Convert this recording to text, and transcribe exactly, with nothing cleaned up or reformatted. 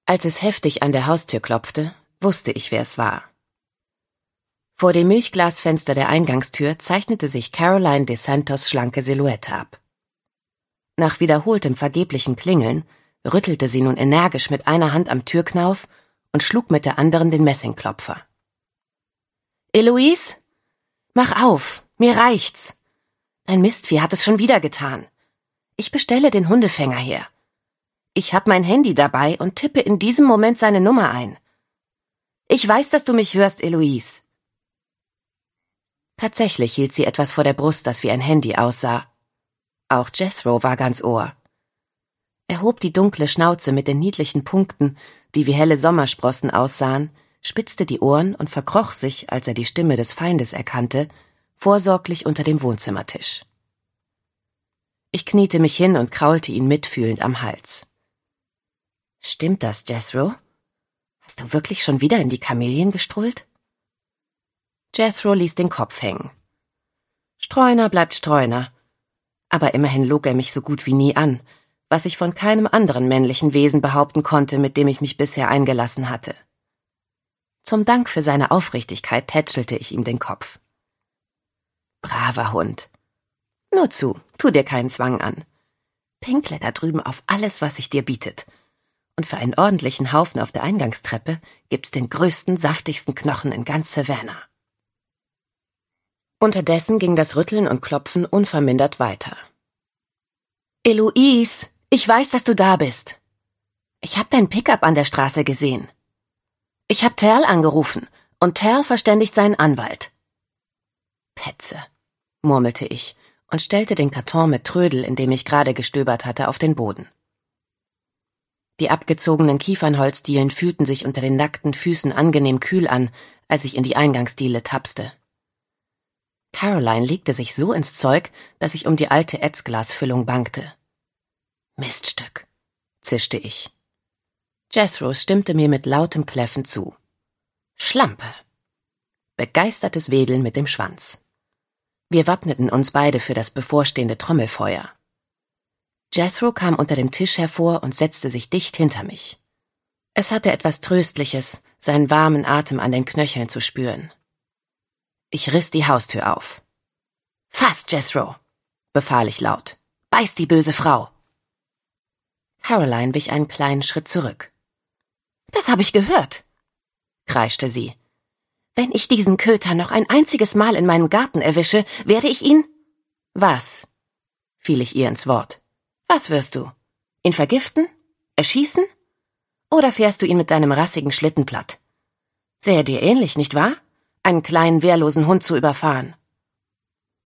Als es heftig an der Haustür klopfte, wusste ich, wer es war. Vor dem Milchglasfenster der Eingangstür zeichnete sich Caroline DeSantos' schlanke Silhouette ab. Nach wiederholtem vergeblichen Klingeln rüttelte sie nun energisch mit einer Hand am Türknauf und schlug mit der anderen den Messingklopfer. »Eloise? Mach auf, mir reicht's. Ein Mistvieh hat es schon wieder getan. Ich bestelle den Hundefänger her. Ich hab mein Handy dabei und tippe in diesem Moment seine Nummer ein. Ich weiß, dass du mich hörst, Eloise.« Tatsächlich hielt sie etwas vor der Brust, das wie ein Handy aussah. Auch Jethro war ganz Ohr. Er hob die dunkle Schnauze mit den niedlichen Punkten, die wie helle Sommersprossen aussahen, spitzte die Ohren und verkroch sich, als er die Stimme des Feindes erkannte, vorsorglich unter dem Wohnzimmertisch. Ich kniete mich hin und kraulte ihn mitfühlend am Hals. »Stimmt das, Jethro? Hast du wirklich schon wieder in die Kamelien gestrullt?« Jethro ließ den Kopf hängen. Streuner bleibt Streuner. Aber immerhin log er mich so gut wie nie an, was ich von keinem anderen männlichen Wesen behaupten konnte, mit dem ich mich bisher eingelassen hatte. Zum Dank für seine Aufrichtigkeit tätschelte ich ihm den Kopf. »Braver Hund. Nur zu, tu dir keinen Zwang an. Pinkle da drüben auf alles, was sich dir bietet. Und für einen ordentlichen Haufen auf der Eingangstreppe gibt's den größten, saftigsten Knochen in ganz Savannah.« Unterdessen ging das Rütteln und Klopfen unvermindert weiter. »Eloise, ich weiß, dass du da bist. Ich hab dein Pickup an der Straße gesehen. Ich hab Terl angerufen und Terl verständigt seinen Anwalt.« »Petze«, murmelte ich und stellte den Karton mit Trödel, in dem ich gerade gestöbert hatte, auf den Boden. Die abgezogenen Kiefernholzdielen fühlten sich unter den nackten Füßen angenehm kühl an, als ich in die Eingangsdiele tapste. Caroline legte sich so ins Zeug, dass ich um die alte Ätzglasfüllung bangte. »Miststück«, zischte ich. Jethro stimmte mir mit lautem Kläffen zu. »Schlampe«, begeistertes Wedeln mit dem Schwanz. Wir wappneten uns beide für das bevorstehende Trommelfeuer. Jethro kam unter dem Tisch hervor und setzte sich dicht hinter mich. Es hatte etwas Tröstliches, seinen warmen Atem an den Knöcheln zu spüren. Ich riss die Haustür auf. »Fass, Jethro«, befahl ich laut. »Beiß die böse Frau.« Caroline wich einen kleinen Schritt zurück. »Das habe ich gehört«, kreischte sie. »Wenn ich diesen Köter noch ein einziges Mal in meinem Garten erwische, werde ich ihn...« »Was?«, fiel ich ihr ins Wort. »Was wirst du? Ihn vergiften? Erschießen? Oder fährst du ihn mit deinem rassigen Schlitten platt? Sähe dir ähnlich, nicht wahr? Einen kleinen, wehrlosen Hund zu überfahren.«